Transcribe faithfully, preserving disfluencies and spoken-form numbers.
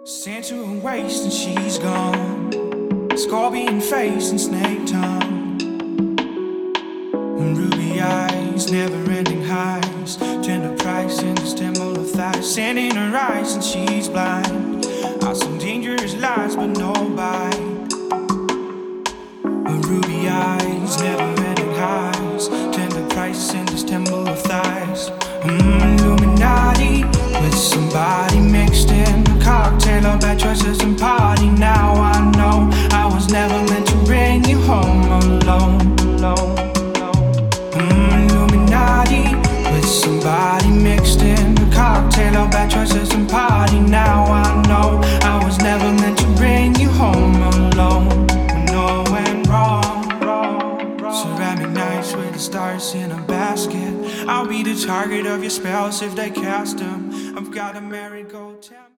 Sent to her waist and she's gone. Scorpion face and snake tongue, and ruby eyes, never-ending highs. Tender price in this temple of thighs. Sand in her eyes and she's blind. Are some dangerous lies but no bite. Her ruby eyes, never-ending highs. Tender price in this temple of thighs. Mmm, Illuminati with somebody mixed in. Cocktail of bad choices and party. Now I know I was never meant to bring you home alone, alone, alone. Mm, Illuminati with somebody mixed in. Cocktail of bad choices and party. Now I know I was never meant to bring you home alone. When all went wrong, wrong, wrong. Ceramic nights with the stars in a basket. I'll be the target of your spells if they cast them. I've got a merry-go-round.